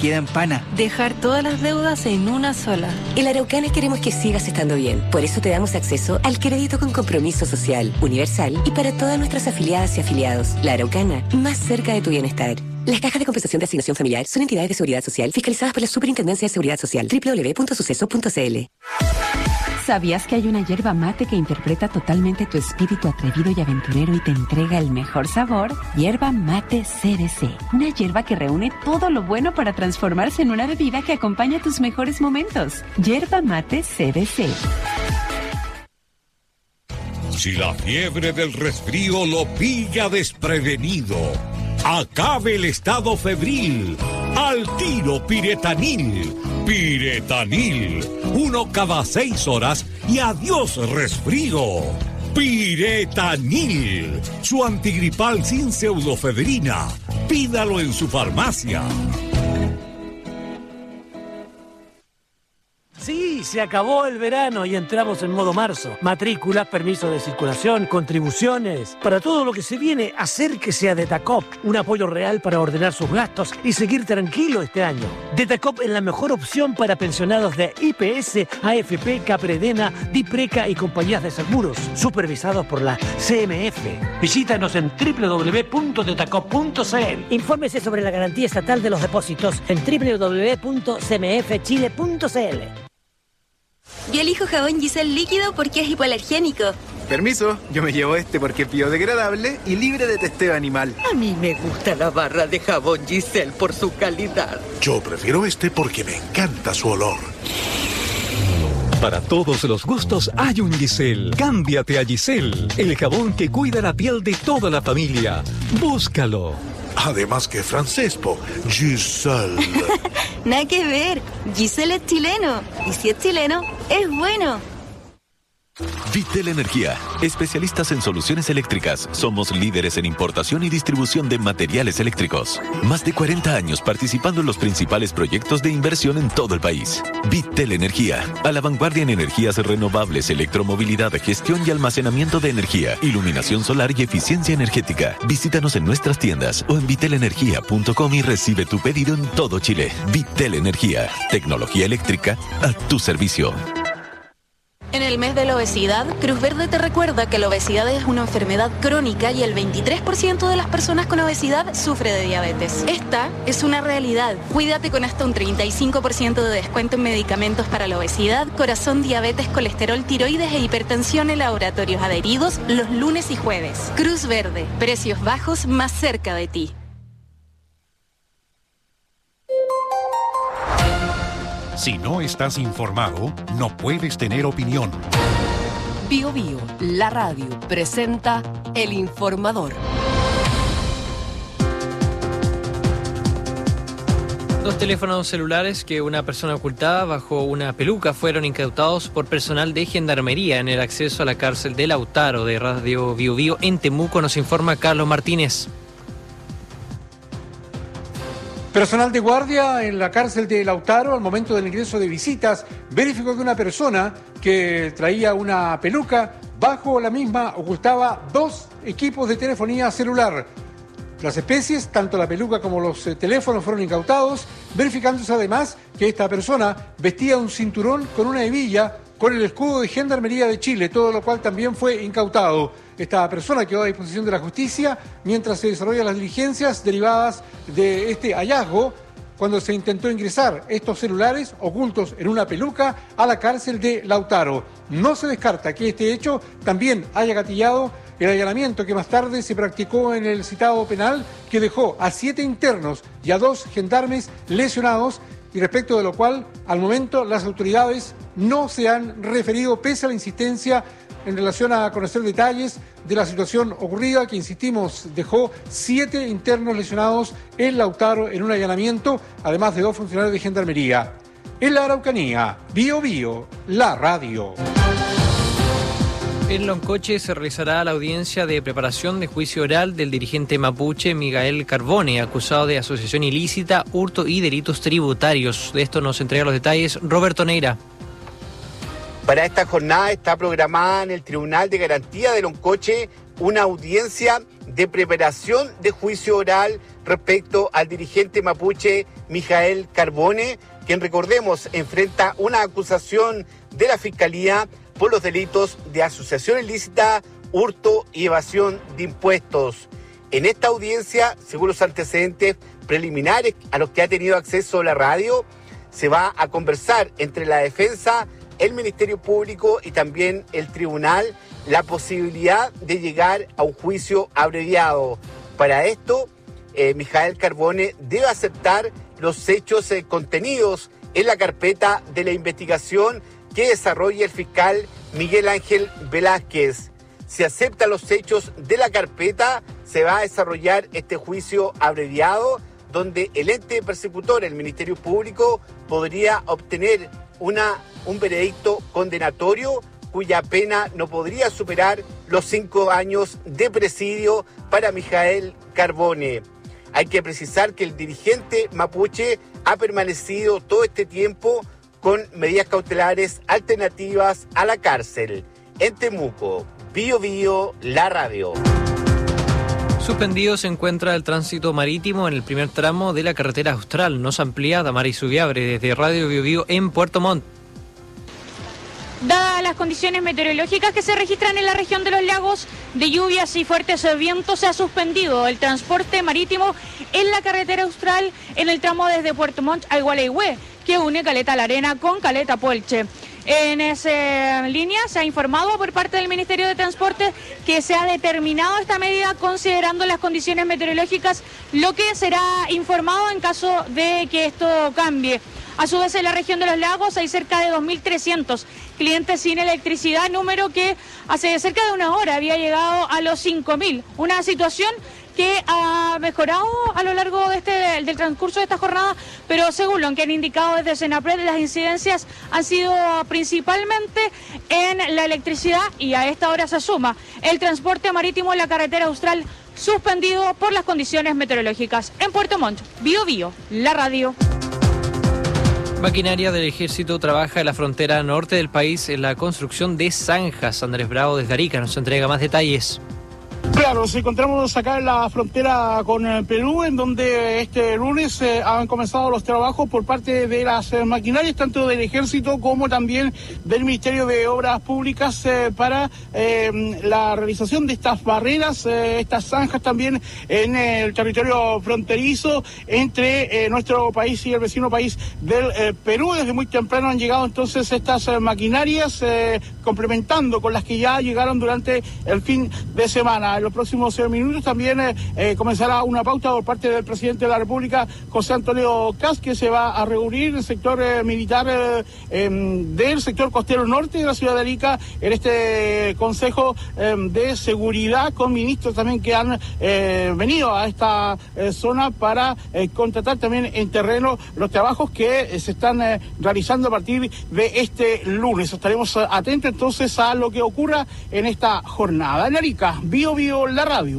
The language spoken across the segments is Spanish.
quedan pana. Dejar todas las deudas en una sola. En la Araucana queremos que sigas estando bien. Por eso te damos acceso al crédito con compromiso social, universal y para todas nuestras afiliadas y afiliados. La Araucana, más cerca de tu bienestar. Las cajas de compensación de asignación familiar son entidades de seguridad social fiscalizadas por la Superintendencia de Seguridad Social. www.suceso.cl. ¿Sabías que hay una yerba mate que interpreta totalmente tu espíritu atrevido y aventurero y te entrega el mejor sabor? Yerba mate CBC. Una yerba que reúne todo lo bueno para transformarse en una bebida que acompaña tus mejores momentos. Yerba mate CBC. Si la fiebre del resfrío lo pilla desprevenido, acabe el estado febril. Al tiro Piretanil. Piretanil. 1 cada 6 horas y adiós resfrío. Piretanil. Su antigripal sin pseudofebrina. Pídalo en su farmacia. Sí, se acabó el verano y entramos en modo marzo. Matrículas, permiso de circulación, contribuciones. Para todo lo que se viene, acérquese a Detacop. Un apoyo real para ordenar sus gastos y seguir tranquilo este año. Detacop es la mejor opción para pensionados de IPS, AFP, Capredena, Dipreca y compañías de seguros, supervisados por la CMF. Visítanos en www.detacop.cl. Infórmese sobre la garantía estatal de los depósitos en www.cmfchile.cl. Yo elijo jabón Giselle líquido porque es hipoalergénico. Permiso, yo me llevo este porque es biodegradable y libre de testeo animal. A mí me gusta la barra de jabón Giselle por su calidad. Yo prefiero este porque me encanta su olor. Para todos los gustos hay un Giselle. Cámbiate a Giselle, el jabón que cuida la piel de toda la familia. Búscalo. Además que francés, Giselle. Nada que ver. Giselle es chileno. Y si es chileno, es bueno. Vitel Energía, especialistas en soluciones eléctricas. Somos líderes en importación y distribución de materiales eléctricos. Más de 40 años participando en los principales proyectos de inversión en todo el país. Vitel Energía, a la vanguardia en energías renovables, electromovilidad, gestión y almacenamiento de energía, iluminación solar y eficiencia energética. Visítanos en nuestras tiendas o en vitelenergia.com y recibe tu pedido en todo Chile. Vitel Energía, tecnología eléctrica a tu servicio. En el mes de la obesidad, Cruz Verde te recuerda que la obesidad es una enfermedad crónica y el 23% de las personas con obesidad sufre de diabetes. Esta es una realidad. Cuídate con hasta un 35% de descuento en medicamentos para la obesidad, corazón, diabetes, colesterol, tiroides e hipertensión en laboratorios adheridos los lunes y jueves. Cruz Verde, precios bajos más cerca de ti. Si no estás informado, no puedes tener opinión. Bio Bio, la radio, presenta El Informador. Dos teléfonos celulares que una persona ocultaba bajo una peluca fueron incautados por personal de Gendarmería en el acceso a la cárcel de Lautaro de Radio Bio Bio en Temuco, nos informa Carlos Martínez. Personal de guardia en la cárcel de Lautaro, al momento del ingreso de visitas, verificó que una persona que traía una peluca, bajo la misma ocultaba 2 equipos de telefonía celular. Las especies, tanto la peluca como los teléfonos, fueron incautados, verificándose además que esta persona vestía un cinturón con una hebilla con el escudo de Gendarmería de Chile, todo lo cual también fue incautado. Esta persona quedó a disposición de la justicia mientras se desarrollan las diligencias derivadas de este hallazgo cuando se intentó ingresar estos celulares ocultos en una peluca a la cárcel de Lautaro. No se descarta que este hecho también haya gatillado el allanamiento que más tarde se practicó en el citado penal, que dejó a 7 internos y a 2 gendarmes lesionados, y respecto de lo cual, al momento, las autoridades no se han referido, pese a la insistencia en relación a conocer detalles de la situación ocurrida, que, insistimos, dejó 7 internos lesionados en Lautaro en un allanamiento, además de 2 funcionarios de Gendarmería. En la Araucanía, Bio Bio, la radio. En Loncoche se realizará la audiencia de preparación de juicio oral del dirigente mapuche Miguel Carbone, acusado de asociación ilícita, hurto y delitos tributarios. De esto nos entrega los detalles Roberto Neira. Para esta jornada está programada en el Tribunal de Garantía de Loncoche una audiencia de preparación de juicio oral respecto al dirigente mapuche Mijael Carbone, quien, recordemos, enfrenta una acusación de la Fiscalía por los delitos de asociación ilícita, hurto y evasión de impuestos. En esta audiencia, según los antecedentes preliminares a los que ha tenido acceso la radio, se va a conversar entre la defensa, el Ministerio Público y también el tribunal la posibilidad de llegar a un juicio abreviado. Para esto, Mijael Carbone debe aceptar los hechos contenidos en la carpeta de la investigación que desarrolla el fiscal Miguel Ángel Velázquez. Si acepta los hechos de la carpeta, se va a desarrollar este juicio abreviado, donde el ente persecutor, el Ministerio Público, podría obtener un veredicto condenatorio cuya pena no podría superar los 5 años de presidio para Mijael Carbone. Hay que precisar que el dirigente mapuche ha permanecido todo este tiempo con medidas cautelares alternativas a la cárcel. En Temuco, Bío Bío, la radio. Suspendido se encuentra el tránsito marítimo en el primer tramo de la carretera austral. Nos amplía Damari Subiabre desde Radio Bío Bío en Puerto Montt. Dadas las condiciones meteorológicas que se registran en la región de los lagos, de lluvias y fuertes vientos, se ha suspendido el transporte marítimo en la carretera austral en el tramo desde Puerto Montt a Igualeigüe, que une Caleta La Arena con Caleta Puelche. En esa línea se ha informado por parte del Ministerio de Transporte que se ha determinado esta medida considerando las condiciones meteorológicas, lo que será informado en caso de que esto cambie. A su vez, en la región de los lagos hay cerca de 2.300 clientes sin electricidad, número que hace cerca de una hora había llegado a los 5.000. Una situación que ha mejorado a lo largo de del transcurso de esta jornada, pero según lo que han indicado desde Senapred, las incidencias han sido principalmente en la electricidad, y a esta hora se suma el transporte marítimo en la carretera austral suspendido por las condiciones meteorológicas. En Puerto Montt, Bío Bío, la radio. Maquinaria del Ejército trabaja en la frontera norte del país en la construcción de zanjas. Andrés Bravo desde Arica nos entrega más detalles. Claro, nos encontramos acá en la frontera con Perú, en donde este lunes han comenzado los trabajos por parte de las maquinarias, tanto del Ejército como también del Ministerio de Obras Públicas, para la realización de estas barreras, estas zanjas también en el territorio fronterizo entre nuestro país y el vecino país del Perú. Desde muy temprano han llegado entonces estas maquinarias, complementando con las que ya llegaron durante el fin de semana. En los próximos minutos también comenzará una pauta por parte del presidente de la República, José Antonio Kast, que se va a reunir en el sector militar del sector costero norte de la ciudad de Arica, en este Consejo de Seguridad, con ministros también que han venido a esta zona para contratar también en terreno los trabajos que se están realizando a partir de este lunes. Estaremos atentos entonces a lo que ocurra en esta jornada. En Arica, Bío Bío, la radio.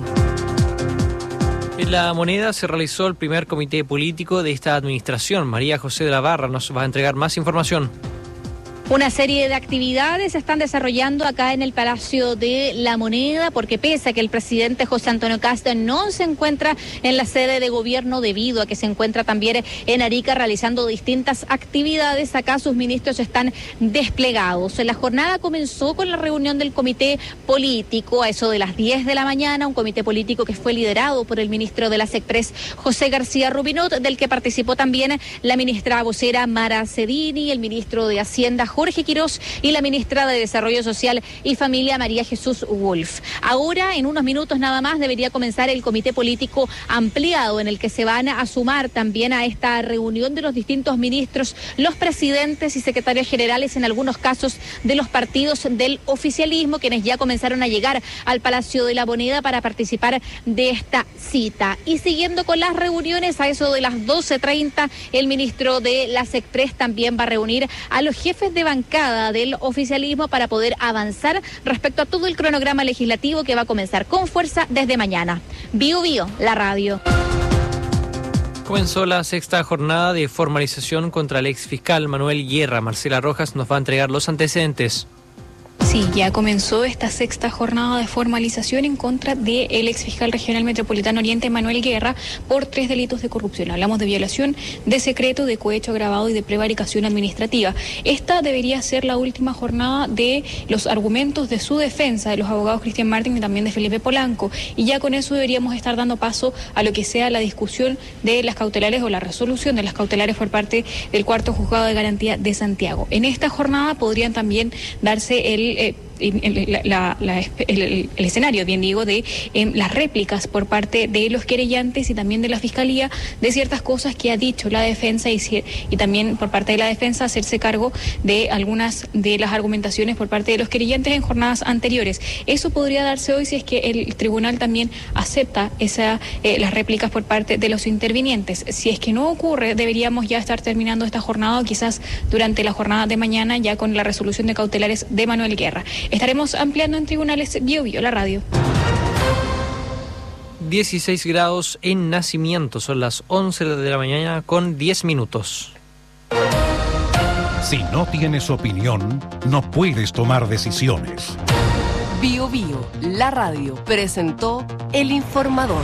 En La Moneda se realizó el primer comité político de esta administración. María José de la Barra nos va a entregar más información. Una serie de actividades se están desarrollando acá en el Palacio de La Moneda, porque pese a que el presidente José Antonio Kast no se encuentra en la sede de gobierno debido a que se encuentra también en Arica realizando distintas actividades, acá sus ministros están desplegados. La jornada comenzó con la reunión del comité político a eso de las 10 de la mañana, un comité político que fue liderado por el ministro de la SECPRES, José García Rubinot, del que participó también la ministra vocera Mara Cedini, el ministro de Hacienda Jorge Quirós y la ministra de Desarrollo Social y Familia, María Jesús Wolf. Ahora, en unos minutos nada más, debería comenzar el comité político ampliado, en el que se van a sumar también a esta reunión de los distintos ministros, los presidentes y secretarios generales, en algunos casos de los partidos del oficialismo, quienes ya comenzaron a llegar al Palacio de La Moneda para participar de esta cita. Y siguiendo con las reuniones, a eso de las 12:30, el ministro de la SECPRES también va a reunir a los jefes de bancada del oficialismo para poder avanzar respecto a todo el cronograma legislativo que va a comenzar con fuerza desde mañana. Bío Bío, la radio. Comenzó la sexta jornada de formalización contra el exfiscal Manuel Guerra. Marcela Rojas nos va a entregar los antecedentes. Sí, ya comenzó esta sexta jornada de formalización en contra del exfiscal regional metropolitano Oriente, Manuel Guerra, por 3 delitos de corrupción. Hablamos de violación de secreto, de cohecho agravado y de prevaricación administrativa. Esta debería ser la última jornada de los argumentos de su defensa, de los abogados Cristian Martín y también de Felipe Polanco. Y ya con eso deberíamos estar dando paso a lo que sea la discusión de las cautelares o la resolución de las cautelares por parte del Cuarto Juzgado de Garantía de Santiago. En esta jornada podrían también darse el escenario, bien digo, de las réplicas por parte de los querellantes y también de la Fiscalía de ciertas cosas que ha dicho la defensa y también por parte de la defensa hacerse cargo de algunas de las argumentaciones por parte de los querellantes en jornadas anteriores. Eso podría darse hoy si es que el tribunal también acepta las réplicas por parte de los intervinientes. Si es que no ocurre, deberíamos ya estar terminando esta jornada o quizás durante la jornada de mañana ya con la resolución de cautelares de Manuel Guerra. Estaremos ampliando en Tribunales Bio Bio, la radio. 16 grados en Nacimiento, son las 11 de la mañana con 10 minutos. Si no tienes opinión, no puedes tomar decisiones. Bio Bio, la radio, presentó El Informador.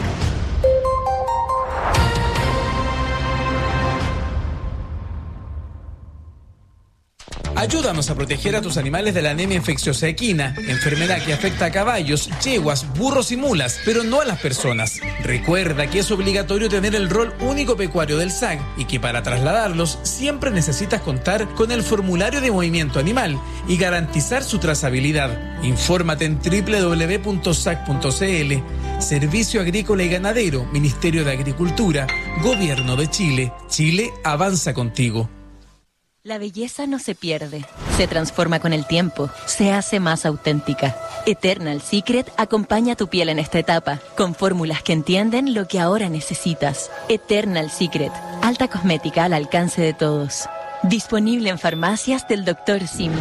Ayúdanos a proteger a tus animales de la anemia infecciosa equina, enfermedad que afecta a caballos, yeguas, burros y mulas, pero no a las personas. Recuerda que es obligatorio tener el rol único pecuario del SAC y que para trasladarlos siempre necesitas contar con el formulario de movimiento animal y garantizar su trazabilidad. Infórmate en www.sac.cl. Servicio Agrícola y Ganadero, Ministerio de Agricultura, Gobierno de Chile. Chile avanza contigo. La belleza no se pierde, se transforma con el tiempo, se hace más auténtica. Eternal Secret acompaña a tu piel en esta etapa, con fórmulas que entienden lo que ahora necesitas. Eternal Secret, alta cosmética al alcance de todos. Disponible en farmacias del Dr. Simi.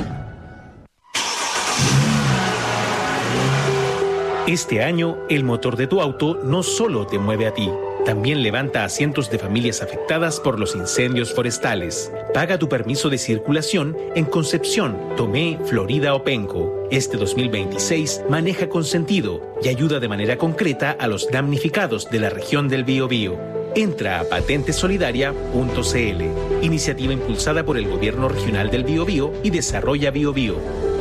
Este año, el motor de tu auto no solo te mueve a ti, también levanta a cientos de familias afectadas por los incendios forestales. Paga tu permiso de circulación en Concepción, Tomé, Florida o Penco. Este 2026 maneja con sentido y ayuda de manera concreta a los damnificados de la región del Biobío. Entra a patentesolidaria.cl, iniciativa impulsada por el Gobierno Regional del Biobío y Desarrolla Biobío.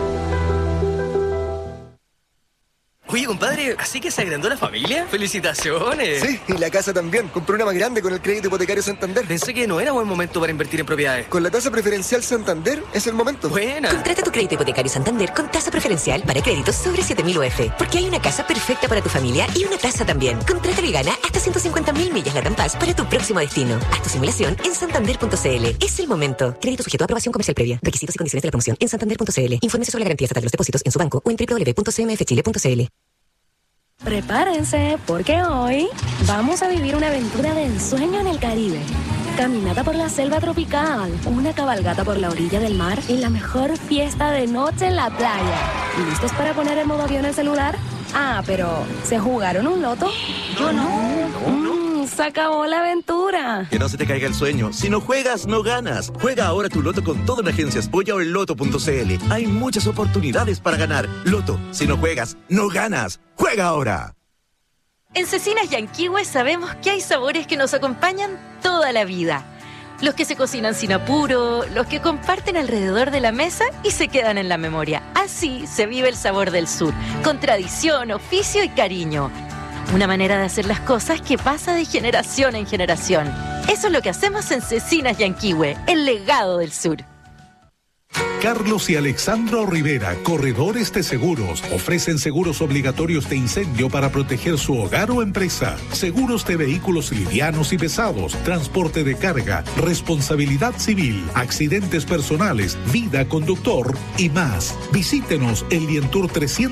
Oye, compadre, ¿así que se agrandó la familia? ¡Felicitaciones! Sí, y la casa también. Compré una más grande con el crédito hipotecario Santander. Pensé que no era buen momento para invertir en propiedades. Con la tasa preferencial Santander es el momento. Buena. Contrata tu crédito hipotecario Santander con tasa preferencial para créditos sobre 7.000 UF. Porque hay una casa perfecta para tu familia y una tasa también. Contrátalo y gana hasta 150.000 millas LATAM Pass para tu próximo destino. Haz tu simulación en santander.cl. Es el momento. Crédito sujeto a aprobación comercial previa. Requisitos y condiciones de la promoción en santander.cl. Infórmese sobre la garantía estatal de los depósitos en su banco o en www.cmfchile.cl. Prepárense, porque hoy vamos a vivir una aventura de ensueño en el Caribe. Caminata por la selva tropical, una cabalgata por la orilla del mar y la mejor fiesta de noche en la playa. ¿Listos para poner el modo avión en el celular? Ah, pero ¿se jugaron un loto? Yo no. Se acabó la aventura. Que no se te caiga el sueño. Si no juegas, no ganas. Juega ahora tu loto con todo en Agencias Polla o en loto.cl. Hay muchas oportunidades para ganar. Loto, si no juegas, no ganas. ¡Juega ahora! En Cecinas Yanquihue sabemos que hay sabores que nos acompañan toda la vida. Los que se cocinan sin apuro, los que comparten alrededor de la mesa y se quedan en la memoria. Así se vive el sabor del sur, con tradición, oficio y cariño. Una manera de hacer las cosas que pasa de generación en generación. Eso es lo que hacemos en Cecinas Yanquihue, el legado del sur. Carlos y Alexandro Rivera, corredores de seguros, ofrecen seguros obligatorios de incendio para proteger su hogar o empresa, seguros de vehículos livianos y pesados, transporte de carga, responsabilidad civil, accidentes personales, vida conductor y más. Visítenos en Lientour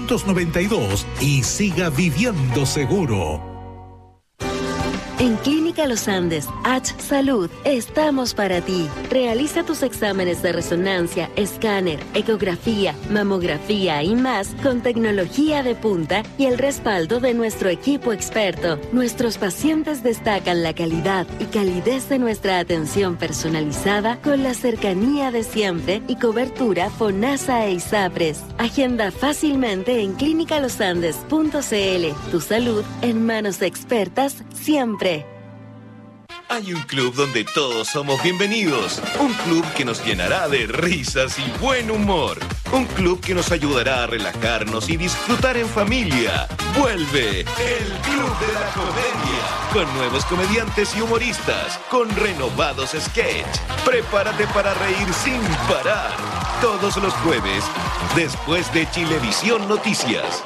392 y siga viviendo seguro. En Clínica Clínica Los Andes, H Salud, estamos para ti. Realiza tus exámenes de resonancia, escáner, ecografía, mamografía y más con tecnología de punta y el respaldo de nuestro equipo experto. Nuestros pacientes destacan la calidad y calidez de nuestra atención personalizada con la cercanía de siempre y cobertura FONASA e ISAPRES. Agenda fácilmente en clinicalosandes.cl. Tu salud en manos expertas siempre. Hay un club donde todos somos bienvenidos. Un club que nos llenará de risas y buen humor. Un club que nos ayudará a relajarnos y disfrutar en familia. Vuelve el Club de la Comedia. Con nuevos comediantes y humoristas. Con renovados sketch. Prepárate para reír sin parar. Todos los jueves, después de Chilevisión Noticias.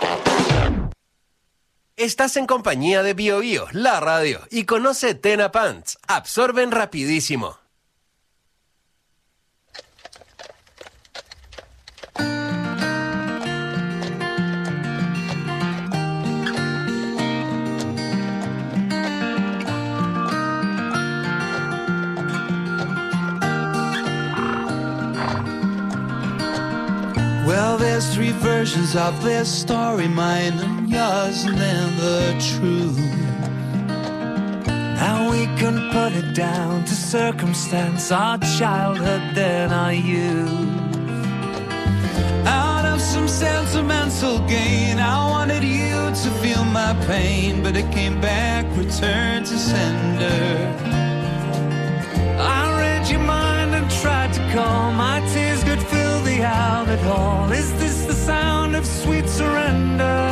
Estás en compañía de Bio Bio, la radio, y conoce Tena Pants. Absorben rapidísimo. Well, there's three versions of this story, mine and yours, and then the truth. Now we can put it down to circumstance, our childhood, then our youth. Out of some sentimental gain, I wanted you to feel my pain, but it came back, returned to sender. I read your mind and tried to calm my tears, could fill the outlet hall. Is this the sound of sweet surrender?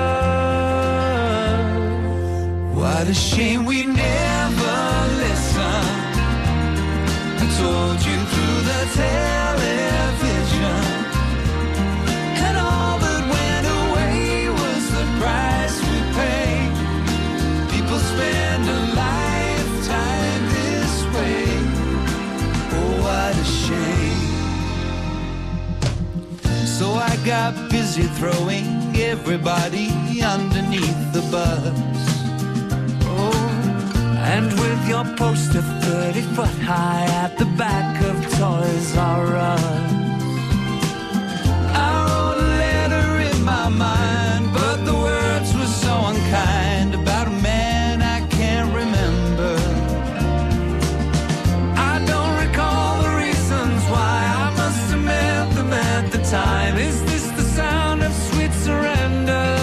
What a shame we never listened. I told you through the television, and all that went away was the price we paid. People spend a lifetime this way. Oh, what a shame. So I got busy throwing everybody underneath the bus. Oh, and with your poster 30 foot high at the back of Toys R Us, I wrote a letter in my mind, but the words were so unkind, about a man I can't remember. I don't recall the reasons why, I must have meant them at the time. Is this the sound of sweet surrender?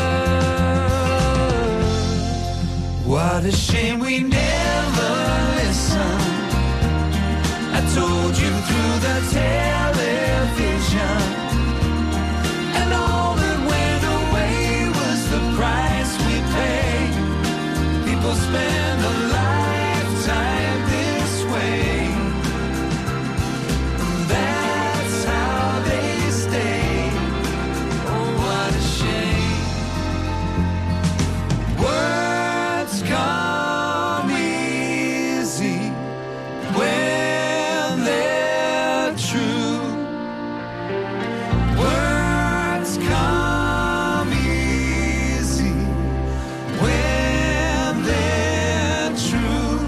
What a shame we never listened. I told you through the television, and all that went away was the price we paid. People spend a lifetime this way, and that's how they stay. Oh, what a shame. Words come easy when they're true. Words come easy when they're true.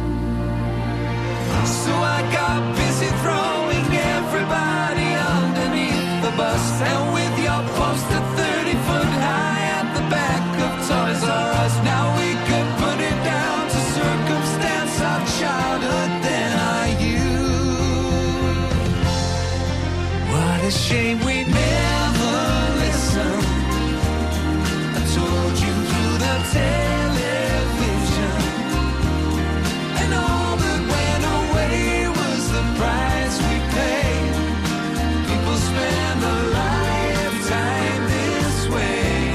So I got busy throwing everybody underneath the bus, and with your poster 30 foot high at the back of Toys R Us, now we could put it down to circumstance, our childhood, then our youth. What a shame we never listened. I told you through the television, and all that went away was the price we paid. People spend a lifetime this way,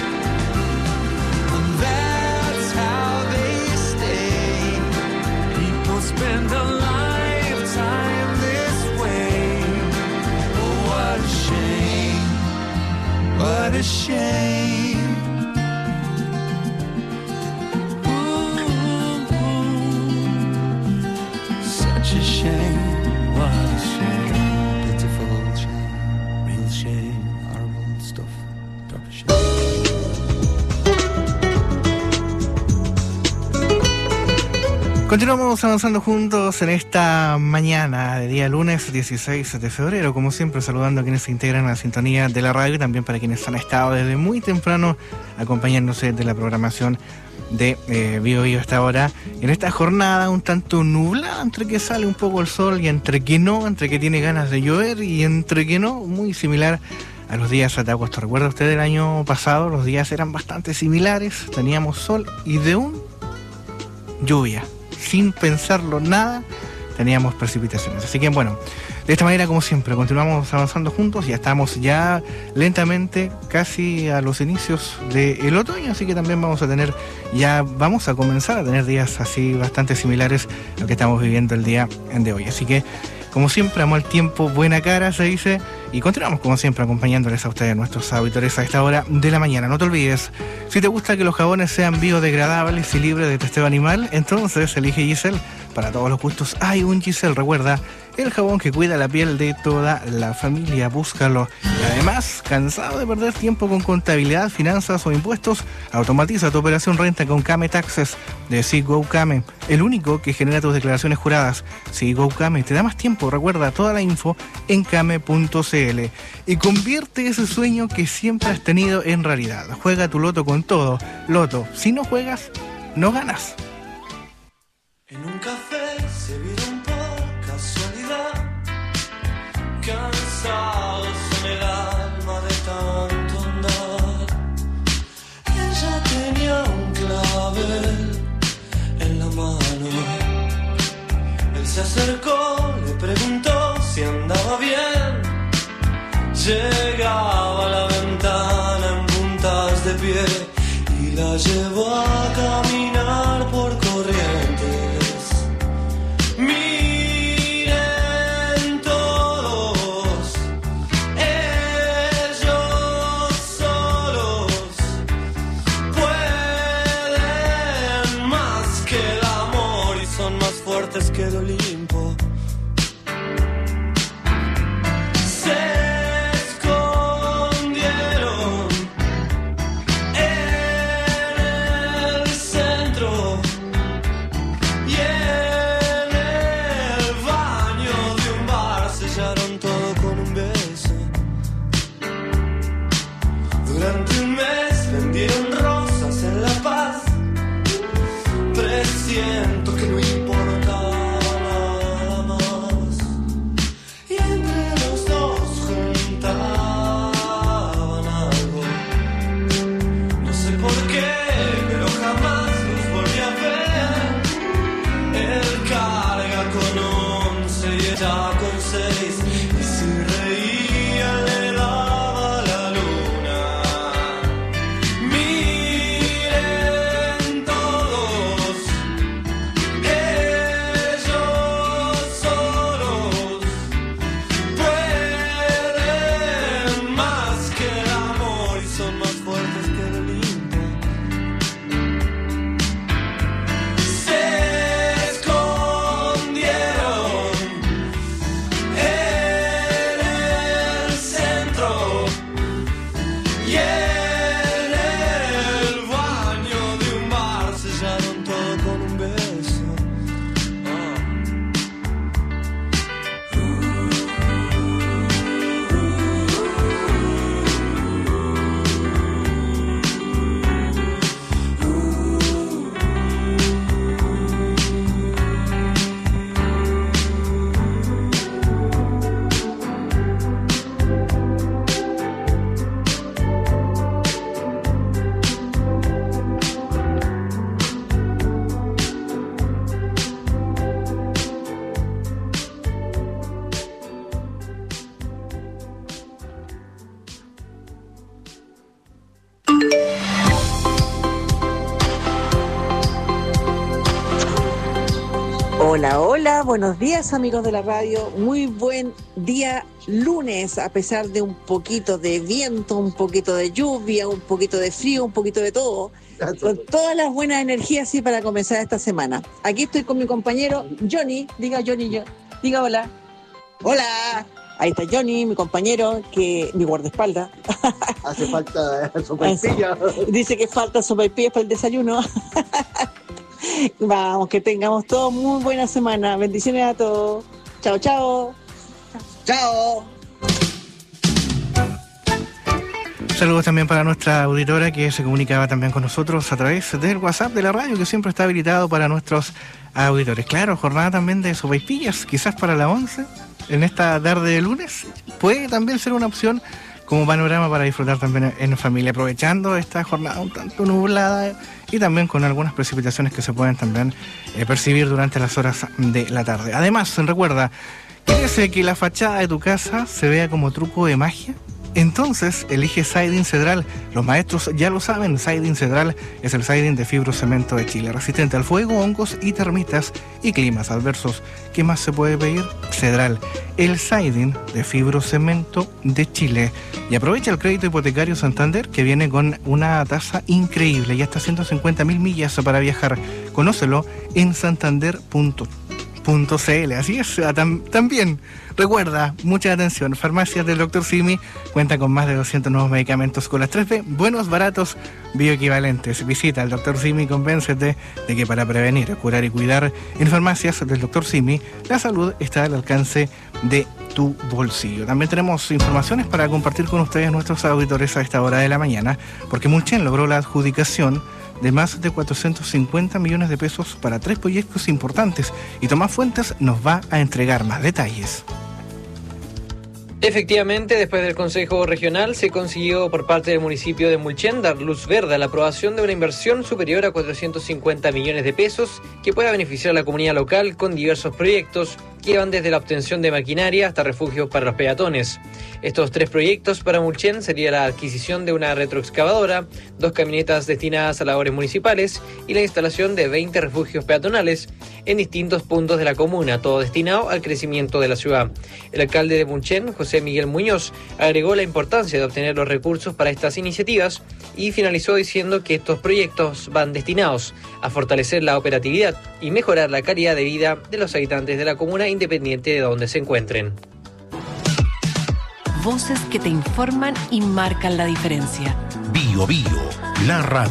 and that's how they stay. People spend a lifetime this way. Oh, what a shame. What a shame. Such a shame, what a shame, pitiful shame, real shame, horrible stuff, proper shame. Continuamos avanzando juntos en esta mañana de día lunes 16 de febrero, como siempre saludando a quienes se integran a la sintonía de la radio y también para quienes han estado desde muy temprano acompañándose de la programación de Bio Bio hasta ahora. En esta jornada un tanto nublada, entre que sale un poco el sol y entre que no, entre que tiene ganas de llover y entre que no, muy similar a los días de agosto. ¿Recuerda usted el año pasado? Los días eran bastante similares, teníamos sol y de un lluvia. Sin pensarlo nada, teníamos precipitaciones. Así que bueno, de esta manera, como siempre, continuamos avanzando juntos. Ya estamos ya lentamente casi a los inicios del otoño, así que también vamos a comenzar a tener días así bastante similares a lo que estamos viviendo el día de hoy. Así que, como siempre, amo el tiempo, buena cara, se dice, y continuamos como siempre acompañándoles a ustedes, nuestros auditores, a esta hora de la mañana. No te olvides, si te gusta que los jabones sean biodegradables y libres de testeo animal, entonces elige Giselle. Para todos los gustos hay un Giselle, recuerda, el jabón que cuida la piel de toda la familia, búscalo. Y además, ¿cansado de perder tiempo con contabilidad, finanzas o impuestos? Automatiza tu operación renta con Kame Taxes de Seago Kame, el único que genera tus declaraciones juradas. Seago Kame te da más tiempo, recuerda toda la info en kame.cl y convierte ese sueño que siempre has tenido en realidad. Juega tu loto con todo. Loto, si no juegas, no ganas. En un café se vieron por casualidad, cansados en el alma de tanto andar. Ella tenía un clavel en la mano. Él se acercó, le preguntó si andaba bien. Llegaba a la ventana en puntas de pie y la llevó a caminar por Corrientes. Miren todos, ellos solos pueden más que el amor y son más fuertes que el Olimpo. Siento que no importa nada más. Y entre los dos juntaban algo. No sé por qué, pero jamás los volví a ver. Él carga con 11 y ella con 6. Y si reía le daba la luna. Miren todos, ellos solos pueden más que el amor y son más fuertes que el Olimpo. Se escondieron en el centro y en el baño de un bar sellaron todo con un beso. Hola, hola, buenos días amigos de la radio, muy buen día lunes, a pesar de un poquito de viento, un poquito de lluvia, un poquito de frío, un poquito de todo, con todas las buenas energías sí, para comenzar esta semana. Aquí estoy con mi compañero Johnny, diga hola. Hola, ahí está Johnny, mi compañero, mi guardaespaldas. Hace falta sopaipilla. Dice que falta sopaipillas para el desayuno. Vamos, que tengamos todos muy buena semana. Bendiciones a todos. Chao, chao. Chao. Saludos también para nuestra auditora que se comunicaba también con nosotros a través del WhatsApp de la radio, que siempre está habilitado para nuestros auditores. Claro, jornada también de sopaipillas, quizás para la 11, en esta tarde de lunes. Puede también ser una opción como panorama para disfrutar también en familia, aprovechando esta jornada un tanto nublada y también con algunas precipitaciones que se pueden también percibir durante las horas de la tarde. Además, recuerda, ¿quieres que la fachada de tu casa se vea como truco de magia? Entonces, elige Siding Cedral. Los maestros ya lo saben, Siding Cedral es el siding de fibrocemento de Chile, resistente al fuego, hongos y termitas y climas adversos. ¿Qué más se puede pedir? Cedral, el siding de fibrocemento de Chile. Y aprovecha el crédito hipotecario Santander, que viene con una tasa increíble y hasta 150.000 millas para viajar. Conócelo en santander.cl. Así es, también recuerda, mucha atención, farmacias del Dr. Simi cuenta con más de 200 nuevos medicamentos con las 3B, buenos, baratos, bioequivalentes. Visita al Dr. Simi y convéncete de que para prevenir, curar y cuidar en farmacias del Dr. Simi, la salud está al alcance de tu bolsillo. También tenemos informaciones para compartir con ustedes, nuestros auditores, a esta hora de la mañana, porque Mulchen logró la adjudicación de más de 450 millones de pesos para 3 proyectos importantes, y Tomás Fuentes nos va a entregar más detalles. Efectivamente, después del Consejo Regional se consiguió por parte del municipio de Mulchen dar luz verde a la aprobación de una inversión superior a 450 millones de pesos que pueda beneficiar a la comunidad local con diversos proyectos que van desde la obtención de maquinaria hasta refugios para los peatones. Estos 3 proyectos para Mulchen sería la adquisición de una retroexcavadora, 2 camionetas destinadas a labores municipales y la instalación de 20 refugios peatonales en distintos puntos de la comuna, todo destinado al crecimiento de la ciudad. El alcalde de Mulchen, José Miguel Muñoz, agregó la importancia de obtener los recursos para estas iniciativas y finalizó diciendo que estos proyectos van destinados a fortalecer la operatividad y mejorar la calidad de vida de los habitantes de la comuna independiente de donde se encuentren. Voces que te informan y marcan la diferencia. Bio Bio, la radio.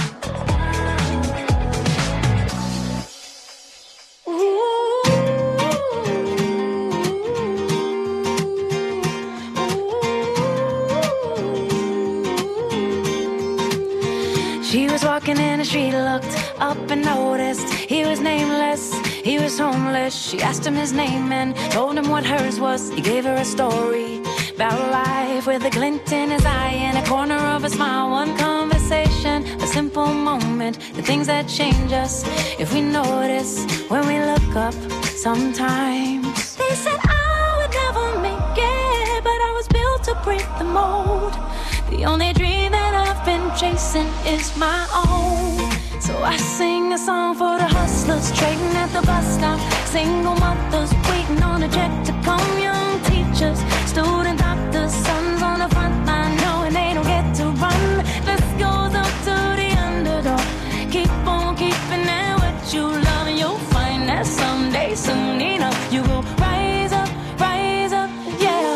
She was walking in the street, looked up and noticed he was nameless, he was homeless. She asked him his name and told him what hers was. He gave her a story about life with a glint in his eye and a corner of a smile. One conversation, a simple moment, the things that change us if we notice when we look up sometimes. They said I would never make it, but I was built to break the mold. The only dream that I've been chasing is my own. So I sing a song for the hustlers trading at the bus stop, single mothers waiting on a check to come, young teachers, student doctors, sons on the front line knowing they don't get to run. This goes up to the underdog. Keep on keeping it what you love, and you'll find that someday, soon enough, you will rise up, yeah.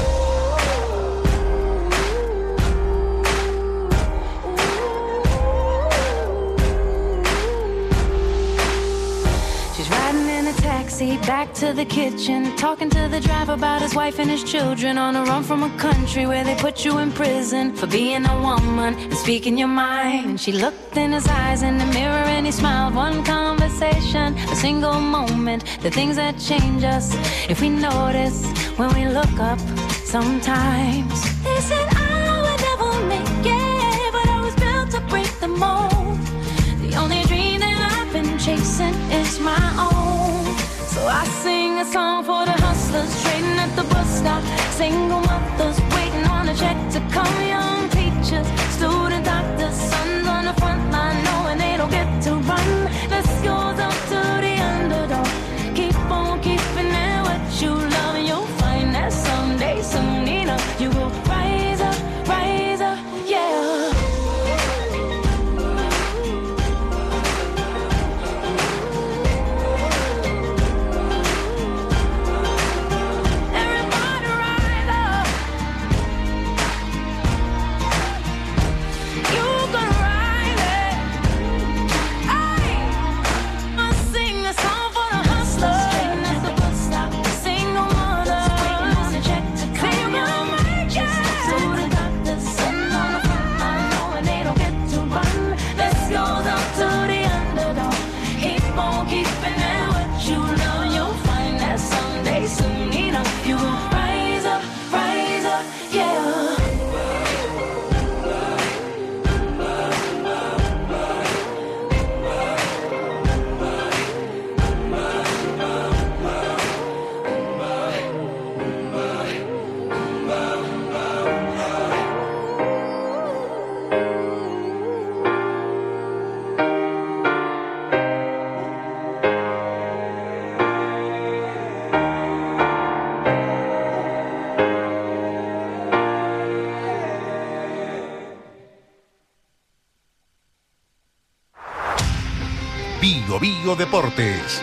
Taxi back to the kitchen, talking to the driver about his wife and his children, on a run from a country where they put you in prison for being a woman and speaking your mind. And she looked in his eyes in the mirror and he smiled. One conversation, a single moment, the things that change us if we notice when we look up sometimes. They said I would never make it, but I was built to break the mold. The only dream that I've been chasing is my own. So I sing a song for the hustlers trading at the bus stop, single mothers waiting on a check to come, young teachers, student doctors, sons on the front line knowing they don't get to run. This goes up to the underdog. Keep on keeping it what you love, and you'll find that someday, soon enough, you will rise up, yeah. Bio Deportes.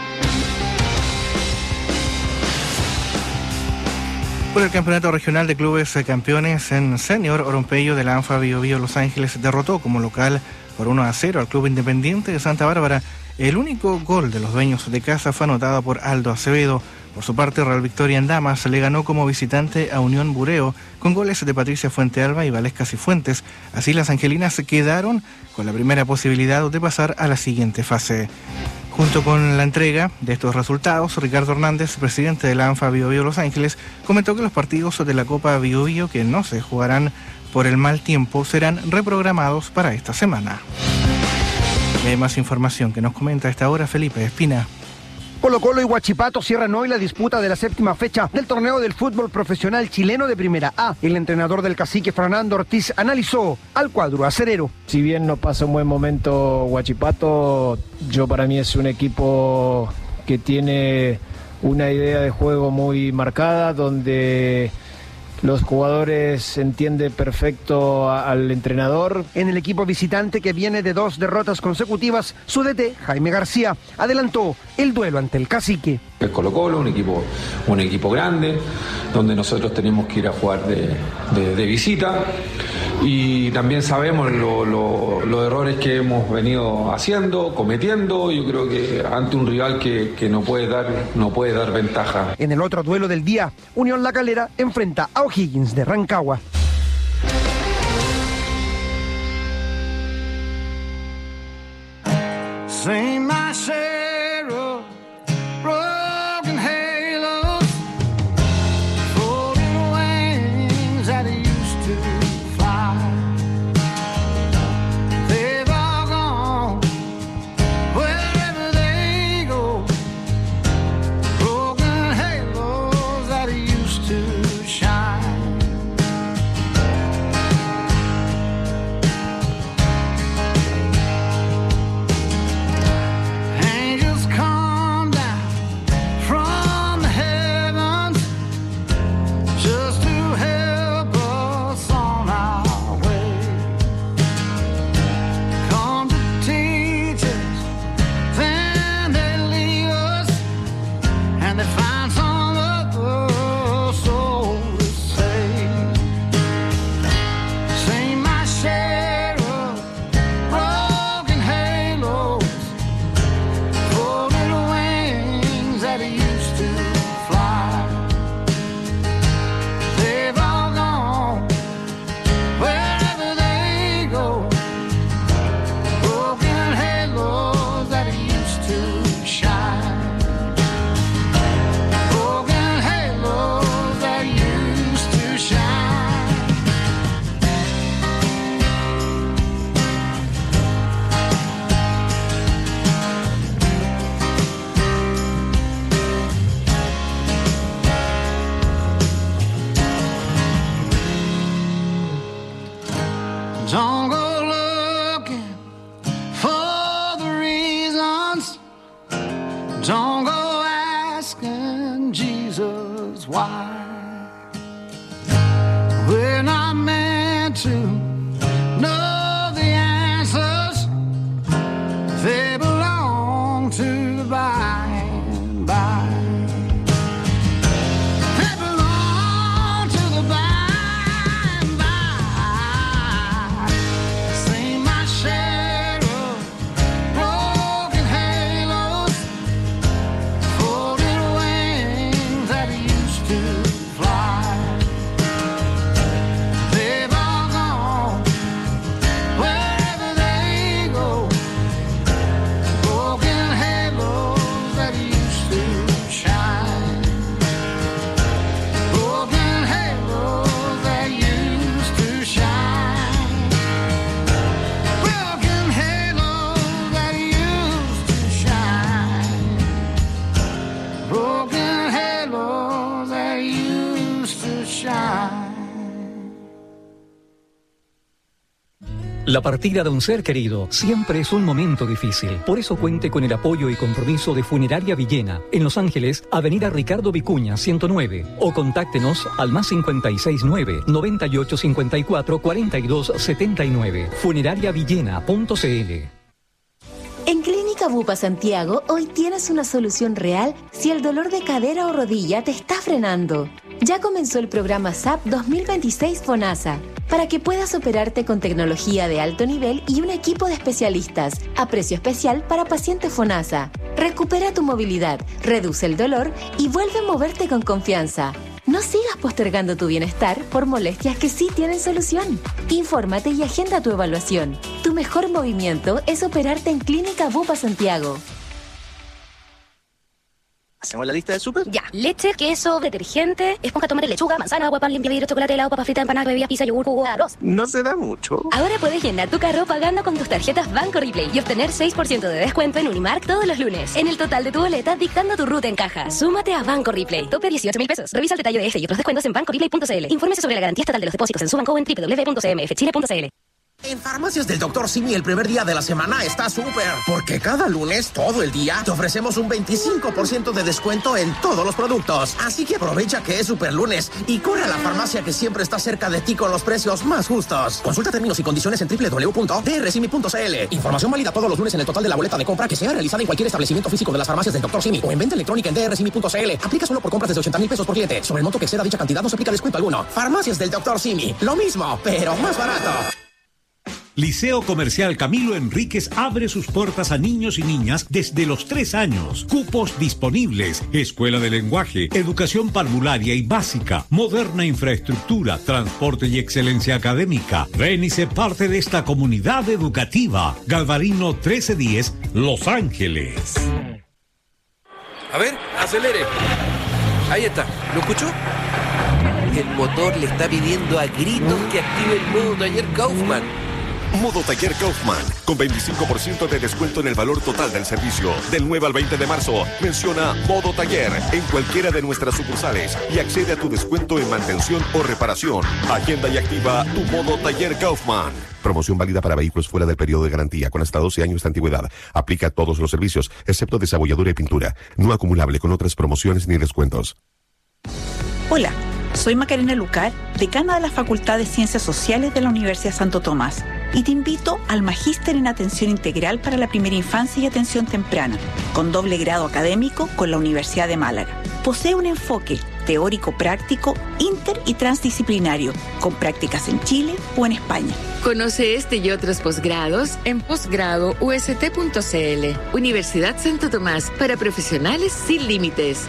Por el Campeonato Regional de Clubes Campeones en Senior, Oronpello de la ANFA Bio Bio Los Ángeles derrotó como local por 1-0 al Club Independiente de Santa Bárbara. El único gol de los dueños de casa fue anotado por Aldo Acevedo. Por su parte, Real Victoria en Damas le ganó como visitante a Unión Bureo con goles de Patricia Fuentealba y Valesca Cifuentes. Así las angelinas se quedaron con la primera posibilidad de pasar a la siguiente fase. Junto con la entrega de estos resultados, Ricardo Hernández, presidente de la ANFA Bio Bio Los Ángeles, comentó que los partidos de la Copa Bio Bio que no se jugarán por el mal tiempo serán reprogramados para esta semana. Y hay más información que nos comenta a esta hora Felipe Espina. Colo-Colo y Huachipato cierran hoy la disputa de la 7ª fecha del torneo del fútbol profesional chileno de Primera A. El entrenador del Cacique, Fernando Ortiz, analizó al cuadro acerero. Si bien no pasa un buen momento Huachipato, para mí es un equipo que tiene una idea de juego muy marcada, donde los jugadores entienden perfecto al entrenador. En el equipo visitante, que viene de 2 derrotas consecutivas, su DT, Jaime García, adelantó el duelo ante el Cacique. El Colo-Colo, un equipo grande, donde nosotros tenemos que ir a jugar de visita, y también sabemos los errores que hemos venido cometiendo. Yo creo que ante un rival que no puede dar ventaja. En el otro duelo del día, Unión La Calera enfrenta a O'Higgins de Rancagua. Sing my share of broken halos, folding wings that used to fly. They've all gone wherever they go, broken halos that used to shine. Don't go looking for the reasons. Don't go asking Jesus why. We're not meant to know the answers. They belong to the by and by. They belong to the by. La partida de un ser querido siempre es un momento difícil. Por eso cuente con el apoyo y compromiso de Funeraria Villena, en Los Ángeles, Avenida Ricardo Vicuña, 109. O contáctenos al +569 9854 4279. Funerariavillena.cl. En Clínica Bupa Santiago, hoy tienes una solución real si el dolor de cadera o rodilla te está frenando. Ya comenzó el programa SAP 2026 FONASA, para que puedas operarte con tecnología de alto nivel y un equipo de especialistas, a precio especial para pacientes FONASA. Recupera tu movilidad, reduce el dolor y vuelve a moverte con confianza. No sigas postergando tu bienestar por molestias que sí tienen solución. Infórmate y agenda tu evaluación. Tu mejor movimiento es operarte en Clínica Bupa Santiago. ¿Hacemos la lista de súper? Ya. Leche, queso, detergente, esponja, tomate, lechuga, manzana, agua, pan, limpia vidrio, chocolate, helado, papa frita, empanada, bebida, pizza, yogur, jugo, arroz. No se da mucho. Ahora puedes llenar tu carro pagando con tus tarjetas Banco Replay y obtener 6% de descuento en Unimark todos los lunes. En el total de tu boleta, dictando tu ruta en caja. Súmate a Banco Replay. Tope 18.000 pesos. Revisa el detalle de este y otros descuentos en bancoreplay.cl. Infórmese sobre la garantía estatal de los depósitos en Subanco en www.cmfchile.cl. En Farmacias del Dr. Simi el primer día de la semana está súper, porque cada lunes, todo el día, te ofrecemos un 25% de descuento en todos los productos. Así que aprovecha que es super lunes y corre a la farmacia que siempre está cerca de ti con los precios más justos. Consulta términos y condiciones en www.drsimi.cl. Información válida todos los lunes en el total de la boleta de compra que sea realizada en cualquier establecimiento físico de las farmacias del Dr. Simi o en venta electrónica en drsimi.cl. Aplica solo por compras desde 80.000 pesos por cliente. Sobre el monto que exceda dicha cantidad no se aplica descuento alguno. Farmacias del Dr. Simi. Lo mismo, pero más barato. Liceo Comercial Camilo Enríquez abre sus puertas a niños y niñas desde los 3 años. Cupos disponibles. Escuela de lenguaje, educación parvularia y básica, moderna infraestructura, transporte y excelencia académica. Ven y sé parte de esta comunidad educativa. Galvarino 1310, Los Ángeles. A ver, acelere. Ahí está. ¿Lo escuchó? El motor le está pidiendo a gritos que active el nuevo taller Kaufman. Modo Taller Kaufman, con 25% de descuento en el valor total del servicio. Del 9 al 20 de marzo, menciona Modo Taller en cualquiera de nuestras sucursales y accede a tu descuento en mantención o reparación. Agenda y activa tu Modo Taller Kaufman. Promoción válida para vehículos fuera del periodo de garantía con hasta 12 años de antigüedad. Aplica a todos los servicios, excepto desabolladura y pintura. No acumulable con otras promociones ni descuentos. Hola, soy Macarena Lucar, decana de la Facultad de Ciencias Sociales de la Universidad Santo Tomás, y te invito al Magíster en Atención Integral para la Primera Infancia y Atención Temprana, con doble grado académico con la Universidad de Málaga. Posee un enfoque teórico-práctico, inter y transdisciplinario, con prácticas en Chile o en España. Conoce este y otros posgrados en posgradoust.cl. Universidad Santo Tomás, para profesionales sin límites.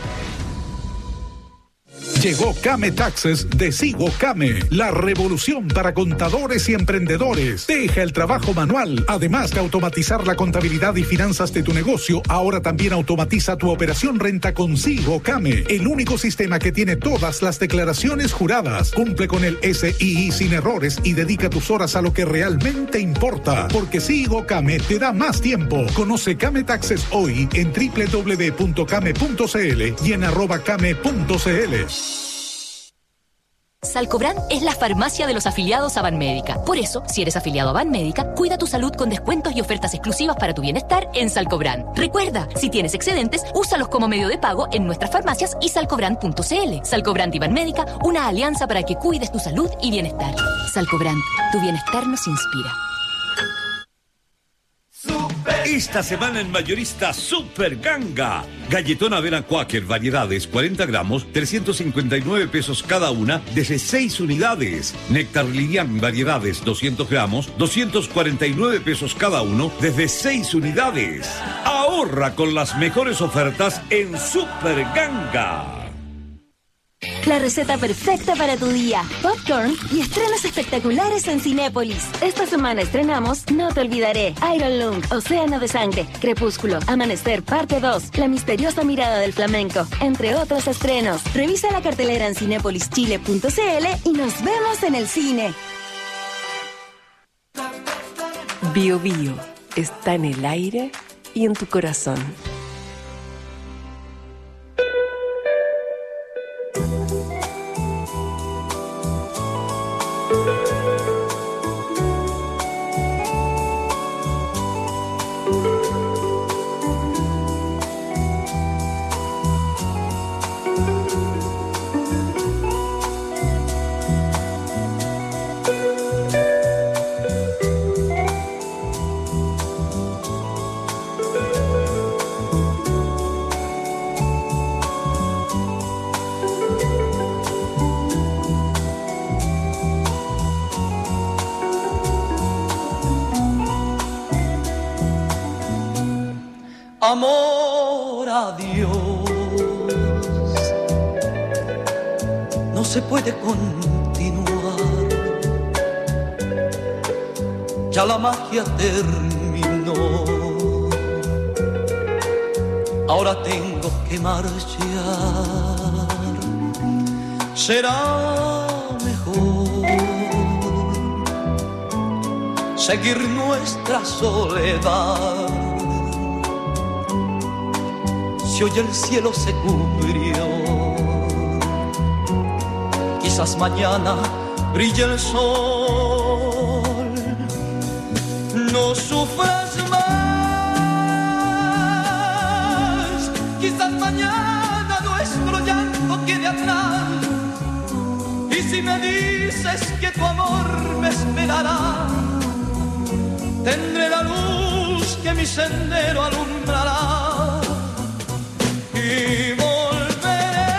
Llegó Came Taxes de Sigo Came, la revolución para contadores y emprendedores. Deja el trabajo manual. Además de automatizar la contabilidad y finanzas de tu negocio, ahora también automatiza tu operación renta con Sigo Came, el único sistema que tiene todas las declaraciones juradas. Cumple con el SII sin errores y dedica tus horas a lo que realmente importa, porque Sigo Came te da más tiempo. Conoce Came Taxes hoy en www.came.cl y en @came.cl. Salcobrand es la farmacia de los afiliados a Banmédica. Por eso, si eres afiliado a Banmédica, cuida tu salud con descuentos y ofertas exclusivas para tu bienestar en Salcobrand. Recuerda, si tienes excedentes, úsalos como medio de pago en nuestras farmacias y salcobrand.cl. Salcobrand y Banmédica, una alianza para que cuides tu salud y bienestar. Salcobrand, tu bienestar nos inspira. Esta semana en Mayorista Super Ganga. Galletón avena Quaker variedades 40 gramos, 359 pesos cada una, desde 6 unidades. Néctar Lilian variedades 200 gramos, 249 pesos cada uno, desde 6 unidades. Ahorra con las mejores ofertas en Super Ganga. La receta perfecta para tu día. Popcorn y estrenos espectaculares en Cinépolis. Esta semana estrenamos No te olvidaré, Iron Lung, Océano de Sangre, Crepúsculo, Amanecer, parte 2, La misteriosa mirada del flamenco, entre otros estrenos. Revisa la cartelera en cinepolischile.cl y nos vemos en el cine. Bio Bio está en el aire y en tu corazón. adiós. No se puede continuar, ya la magia terminó. Ahora tengo que marchar. Será mejor seguir nuestra soledad. Si hoy el cielo se cubrió, quizás mañana brille el sol. No sufras más, quizás mañana nuestro llanto quede atrás. Y si me dices que tu amor me esperará, tendré la luz que mi sendero alumbrará. Y volveré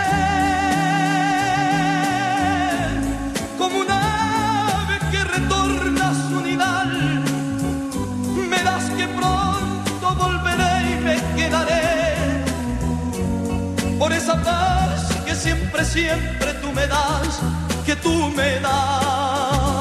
como un ave que retorna a su nidal. Verás que pronto volveré y me quedaré por esa paz que siempre, siempre tú me das, que tú me das.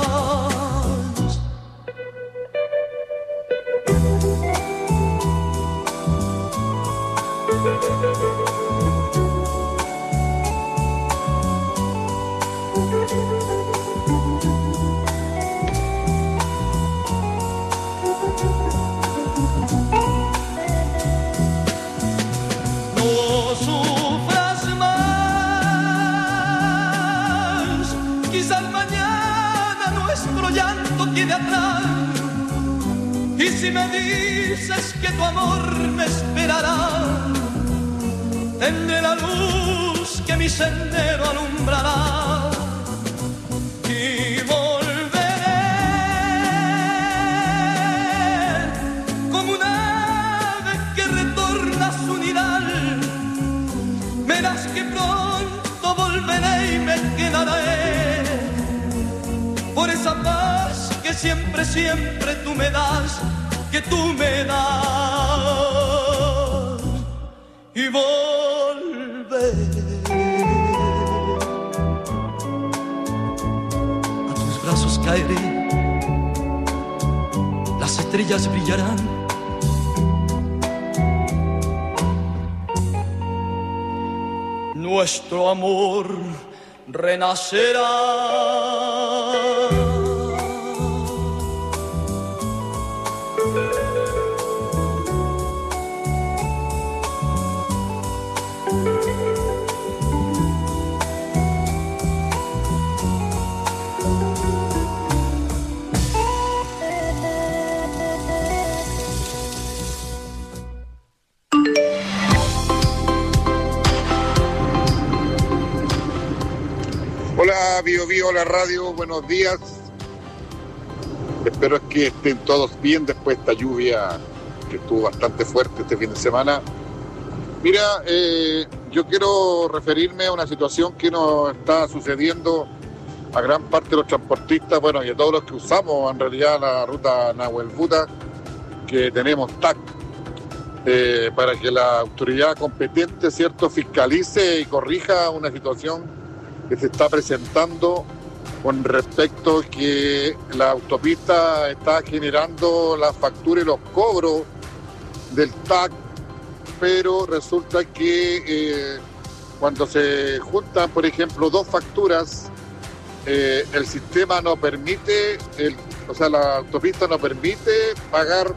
Y si me dices que tu amor me esperará, tendré la luz que mi sendero alumbrará. Y volveré como un ave que retorna a su nidal. Verás que pronto volveré y me quedaré por esa paz que siempre, siempre tú me das, que tú me das. Y volveré. A tus brazos caeré, las estrellas brillarán. Nuestro amor renacerá. Hola, Bio Bio, la radio, buenos días. Espero que estén todos bien después de esta lluvia que estuvo bastante fuerte este fin de semana. Mira, yo quiero referirme a una situación que nos está sucediendo a gran parte de los transportistas, bueno, y a todos los que usamos en realidad la ruta Nahuel-Buta, que tenemos TAC, para que la autoridad competente, ¿cierto?, fiscalice y corrija una situación que se está presentando con respecto a que la autopista está generando la factura y los cobros del TAC, pero resulta que cuando se juntan, por ejemplo, dos facturas, el sistema no permite, la autopista no permite pagar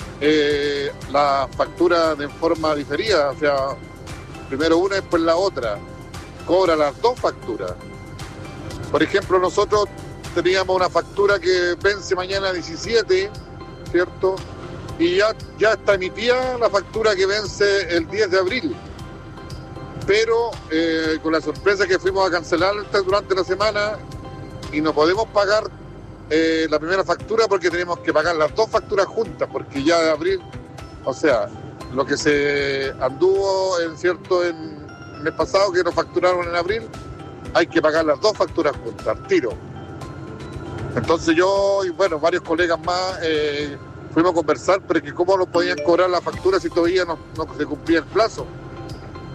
la factura de forma diferida, o sea, primero una y después la otra. Cobra las dos facturas. Por ejemplo, nosotros teníamos una factura que vence mañana 17, ¿cierto? Y ya está emitida la factura que vence el 10 de abril. Pero con la sorpresa que fuimos a cancelar durante la semana y no podemos pagar la primera factura porque tenemos que pagar las dos facturas juntas, porque ya de abril, o sea, lo que se anduvo en el mes pasado, que nos facturaron en abril, hay que pagar las dos facturas juntas, al tiro. Entonces yo y bueno, varios colegas más fuimos a conversar, pero que cómo nos podían cobrar la factura si todavía no se cumplía el plazo.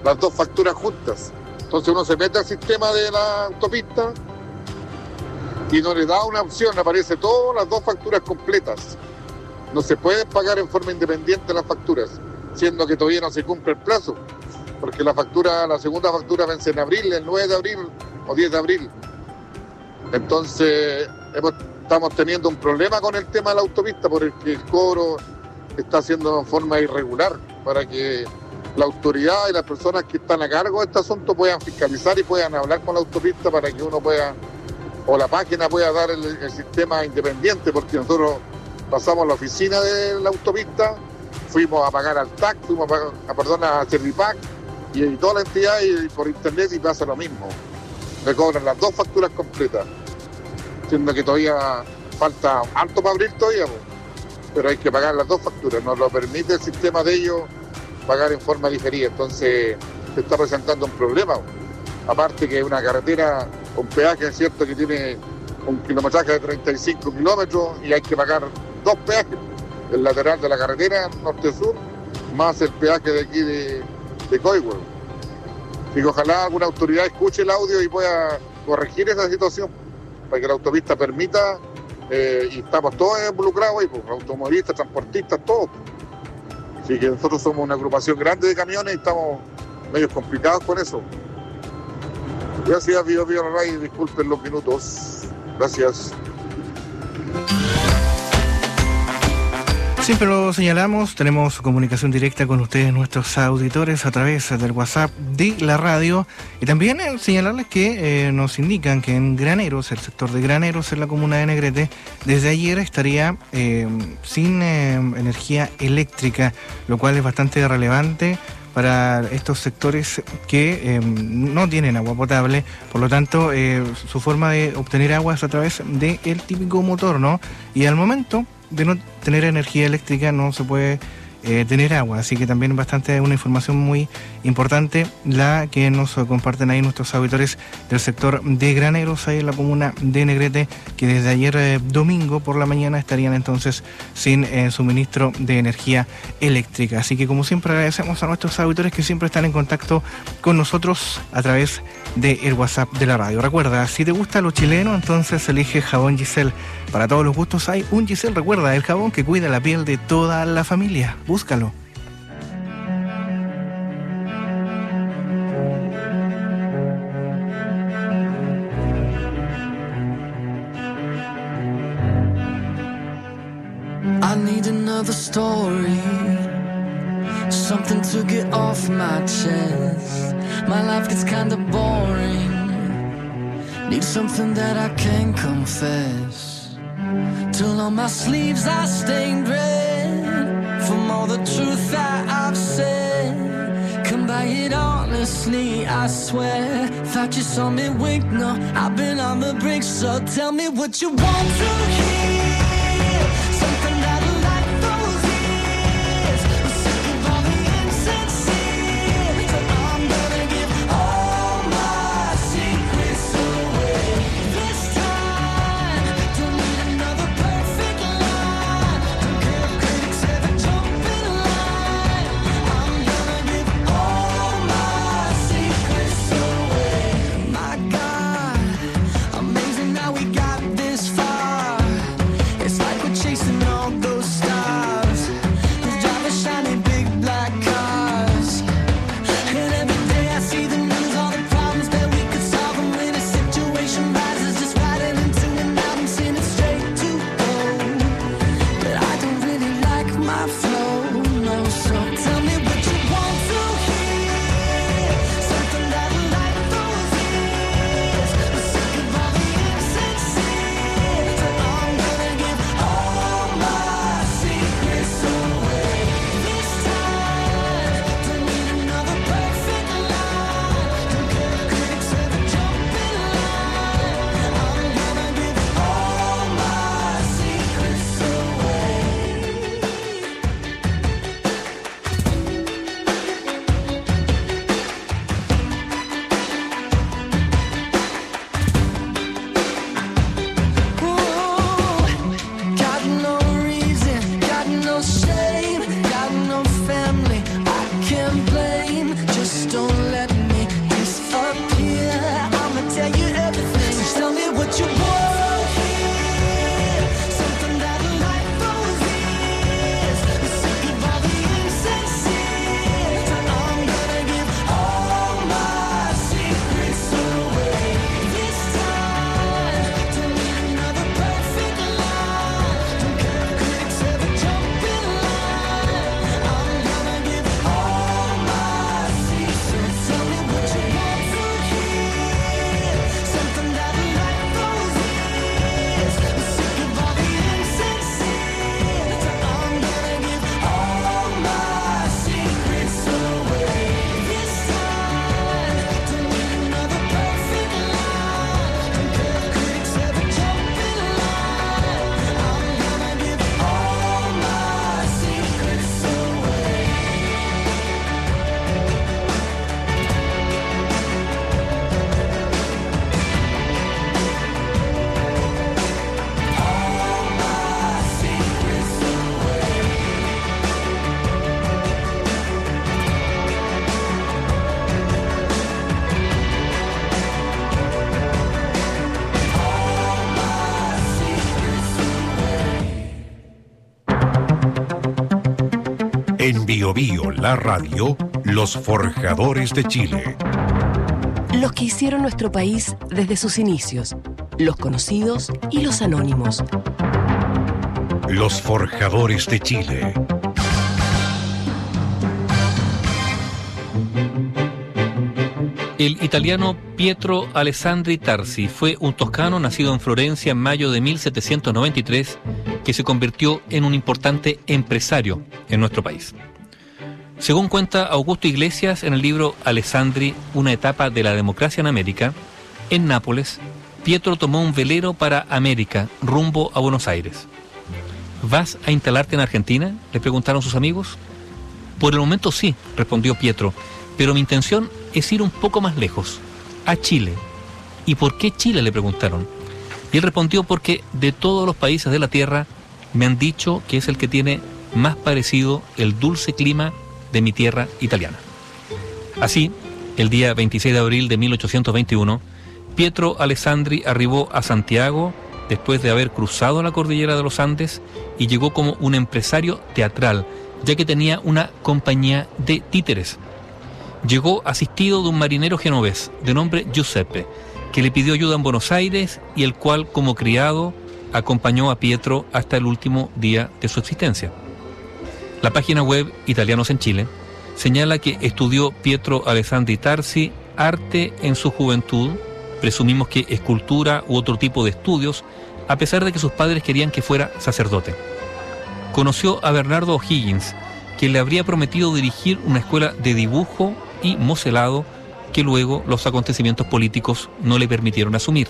las dos facturas juntas. Entonces uno se mete al sistema de la autopista y no le da una opción, aparece todas las dos facturas completas. No se pueden pagar en forma independiente las facturas, siendo que todavía no se cumple el plazo, porque la segunda factura vence en abril, el 9 de abril o 10 de abril. Entonces estamos teniendo un problema con el tema de la autopista, porque el cobro está haciendo de forma irregular, para que la autoridad y las personas que están a cargo de este asunto puedan fiscalizar y puedan hablar con la autopista para que uno pueda, o la página pueda dar el sistema independiente, porque nosotros pasamos a la oficina de la autopista, fuimos a pagar al TAC, fuimos a Servipac y toda la entidad y por internet y pasa lo mismo. Me cobran las dos facturas completas, siendo que todavía falta harto para abrir todavía, pero hay que pagar las dos facturas, nos lo permite el sistema de ellos pagar en forma diferida, entonces se está presentando un problema. Aparte que es una carretera con peaje, es cierto que tiene un kilometraje de 35 kilómetros y hay que pagar dos peajes, el lateral de la carretera norte-sur, más el peaje de aquí de Coihue. Así que ojalá alguna autoridad escuche el audio y pueda corregir esa situación, para que la autopista permita, y estamos todos involucrados ahí, automovilistas, transportistas, todos. Así que nosotros somos una agrupación grande de camiones y estamos medio complicados con eso. Gracias, Bio Ray, disculpen los minutos. Gracias. Siempre lo señalamos, tenemos comunicación directa con ustedes, nuestros auditores, a través del WhatsApp de la radio. Y también señalarles que nos indican que en Graneros, el sector de Graneros en la comuna de Negrete, desde ayer estaría sin energía eléctrica, lo cual es bastante relevante para estos sectores que no tienen agua potable. Por lo tanto, su forma de obtener agua es a través del típico motor, ¿no? Y al momento de no tener energía eléctrica no se puede tener agua, así que también bastante una información muy importante la que nos comparten ahí nuestros auditores del sector de Graneros, ahí en la comuna de Negrete, que desde ayer domingo por la mañana estarían entonces sin suministro de energía eléctrica. Así que como siempre agradecemos a nuestros auditores que siempre están en contacto con nosotros a través del WhatsApp de la radio. Recuerda, si te gusta lo chileno, entonces elige Jabón Giselle. Para todos los gustos hay un Giselle. Recuerda, el jabón que cuida la piel de toda la familia. Búscalo. I need another story, something to get off my chest. My life gets kinda boring, need something that I can confess. Till on my sleeves I stained red from all the truth that I've said. Come by it honestly, I swear. Thought you saw me wink, no, I've been on the brink. So tell me what you want to hear, something that'll light those ears. I'm sick of all the insincere, so I'm gonna give all my secrets away. This time, don't need another perfect line. Don't care if critics ever jump in line. I'm gonna give all my secrets away. My God, amazing how we got this far. It's Bio Bio, la radio, los forjadores de Chile. Los que hicieron nuestro país desde sus inicios, los conocidos y los anónimos. Los forjadores de Chile. El italiano Pietro Alessandri Tarsi fue un toscano nacido en Florencia en mayo de 1793 que se convirtió en un importante empresario en nuestro país. Según cuenta Augusto Iglesias en el libro Alessandri, una etapa de la democracia en América, en Nápoles, Pietro tomó un velero para América, rumbo a Buenos Aires. ¿Vas a instalarte en Argentina?, le preguntaron sus amigos. Por el momento sí, respondió Pietro, pero mi intención es ir un poco más lejos, a Chile. ¿Y por qué Chile?, le preguntaron. Y él respondió: porque de todos los países de la Tierra me han dicho que es el que tiene más parecido el dulce clima de mi tierra italiana. Así, el día 26 de abril de 1821, Pietro Alessandri arribó a Santiago después de haber cruzado la cordillera de los Andes y llegó como un empresario teatral, ya que tenía una compañía de títeres. Llegó asistido de un marinero genovés de nombre Giuseppe, que le pidió ayuda en Buenos Aires y el cual, como criado, acompañó a Pietro hasta el último día de su existencia. La página web Italianos en Chile señala que estudió Pietro Alessandri Tarsi arte en su juventud, presumimos que escultura u otro tipo de estudios, a pesar de que sus padres querían que fuera sacerdote. Conoció a Bernardo O'Higgins, quien le habría prometido dirigir una escuela de dibujo y modelado que luego los acontecimientos políticos no le permitieron asumir.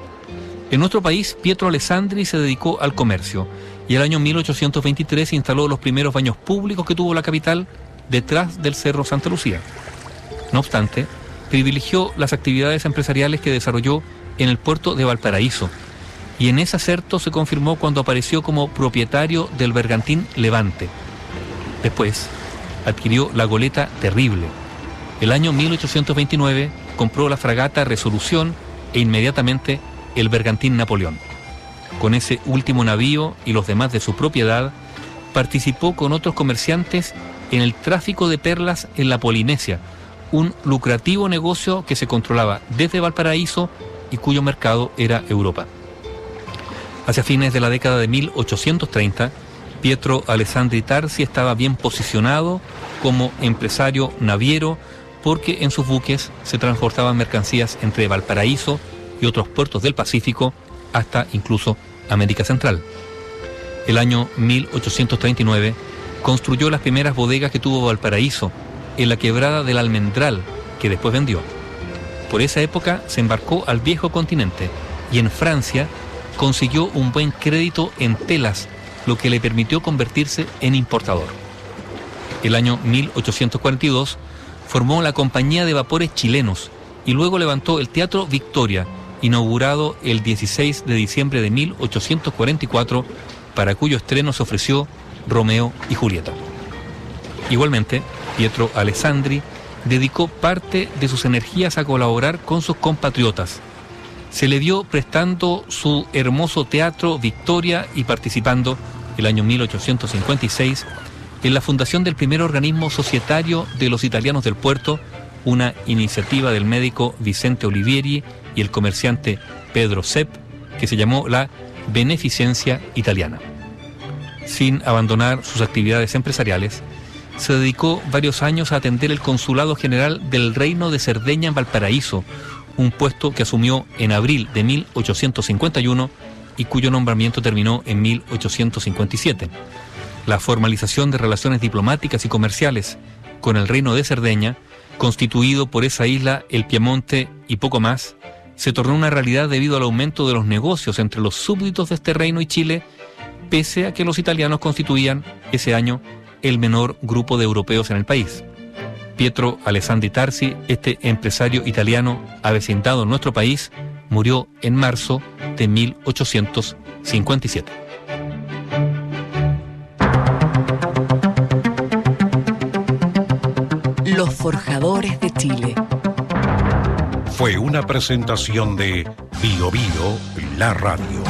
En nuestro país, Pietro Alessandri se dedicó al comercio y el año 1823 instaló los primeros baños públicos que tuvo la capital detrás del Cerro Santa Lucía. No obstante, privilegió las actividades empresariales que desarrolló en el puerto de Valparaíso, y en ese acerto se confirmó cuando apareció como propietario del bergantín Levante. Después, adquirió la goleta Terrible. El año 1829 compró la fragata Resolución e inmediatamente el bergantín Napoleón. Con ese último navío y los demás de su propiedad, participó con otros comerciantes en el tráfico de perlas en la Polinesia, un lucrativo negocio que se controlaba desde Valparaíso y cuyo mercado era Europa. Hacia fines de la década de 1830, Pietro Alessandri Tarsi estaba bien posicionado como empresario naviero porque en sus buques se transportaban mercancías entre Valparaíso y otros puertos del Pacífico hasta incluso América Central. El año 1839 construyó las primeras bodegas que tuvo Valparaíso en la quebrada del Almendral, que después vendió. Por esa época se embarcó al viejo continente y en Francia consiguió un buen crédito en telas, lo que le permitió convertirse en importador. El año 1842 formó la Compañía de Vapores Chilenos y luego levantó el Teatro Victoria, inaugurado el 16 de diciembre de 1844, para cuyo estreno se ofreció Romeo y Julieta. Igualmente, Pietro Alessandri dedicó parte de sus energías a colaborar con sus compatriotas. Se le vio prestando su hermoso Teatro Victoria y participando, el año 1856, en la fundación del primer organismo societario de los italianos del puerto, una iniciativa del médico Vicente Olivieri y el comerciante Pedro Sepp, que se llamó la Beneficencia Italiana. Sin abandonar sus actividades empresariales, se dedicó varios años a atender el Consulado General del Reino de Cerdeña en Valparaíso, un puesto que asumió en abril de 1851 y cuyo nombramiento terminó en 1857. La formalización de relaciones diplomáticas y comerciales con el Reino de Cerdeña, constituido por esa isla, el Piemonte y poco más, se tornó una realidad debido al aumento de los negocios entre los súbditos de este reino y Chile, pese a que los italianos constituían ese año el menor grupo de europeos en el país. Pietro Alessandri Tarsi, este empresario italiano avecindado en nuestro país, murió en marzo de 1857. Los forjadores de Chile. Fue una presentación de Bio Bio, la radio.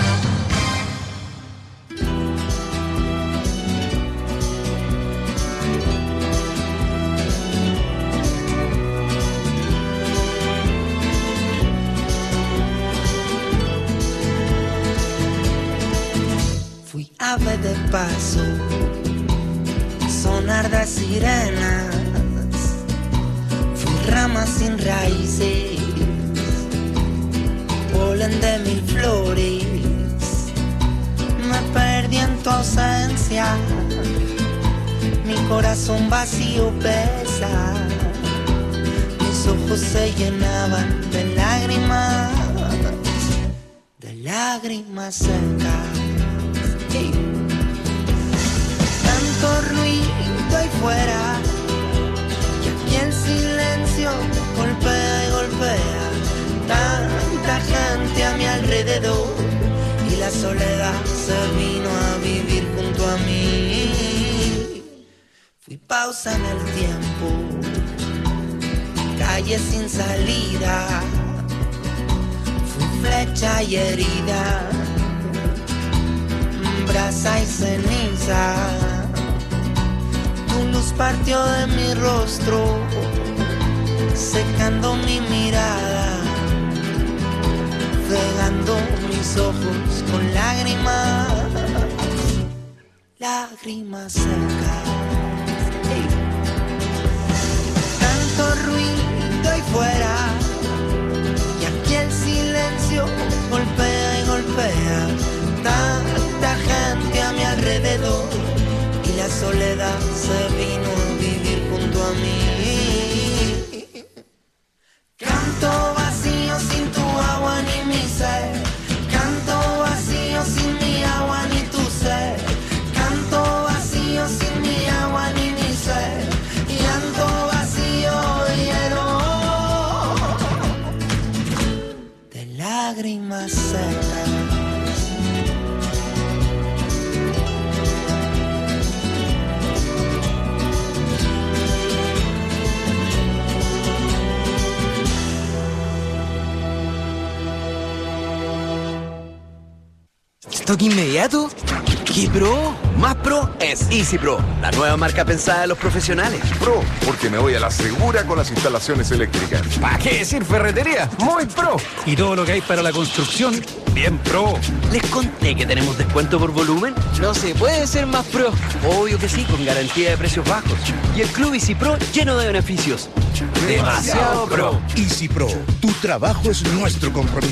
paso, sonar de sirenas, fui ramas sin raíces, polen de mil flores, me perdí en tu ausencia, mi corazón vacío pesa, mis ojos se llenaban de lágrimas secas. Hey. Tanto ruido ahí fuera, y aquí el silencio golpea y golpea, tanta gente a mi alrededor, y la soledad se vino a vivir junto a mí. Fui pausa en el tiempo, calle sin salida, fui flecha y herida, brasa y ceniza, tu luz partió de mi rostro, secando mi mirada, regando mis ojos con lágrimas, lágrimas secas. Hey. Tanto ruido ahí fuera, y aquí el silencio golpea y golpea, tanta gente a mi alrededor, y la soledad se vino a vivir junto a mí. Canto vacío sin tu agua ni mi sed, canto vacío sin mi agua ni tu sed, canto vacío sin mi agua ni mi sed, y ando vacío lleno de lágrimas secas. ¿Stock inmediato? ¿Qué pro? Más pro es Easy Pro, la nueva marca pensada en los profesionales. Pro, porque me voy a la segura con las instalaciones eléctricas. ¿Para qué decir ferretería? Muy pro. Y todo lo que hay para la construcción, bien pro. ¿Les conté que tenemos descuento por volumen? No se puede ser más pro. Obvio que sí, con garantía de precios bajos. Y el Club Easy Pro lleno de beneficios. Demasiado pro. Easy Pro, tu trabajo es nuestro compromiso.